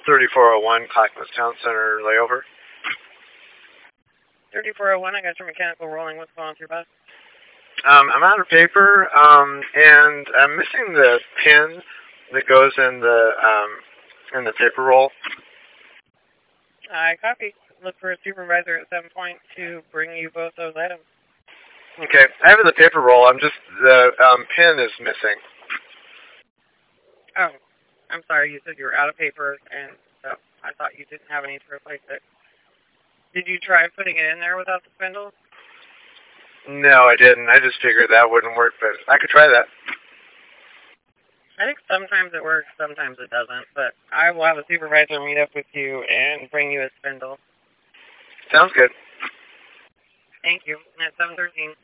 3401 Clackamas Town Center layover. 3401, I got your mechanical rolling. What's going on with your bus? I'm out of paper, and I'm missing the pin that goes in the paper roll. I copy. Look for a supervisor at 7 point to bring you both those items. Okay, I have the paper roll. I'm just the pin is missing. Oh, I'm sorry. You said you were out of paper, and so I thought you didn't have any to replace it. Did you try putting it in there without the spindle? No, I didn't. I just figured that wouldn't work, but I could try that. I think sometimes it works, sometimes it doesn't, but I will have a supervisor meet up with you and bring you a spindle. Sounds good. Thank you. At 7:13.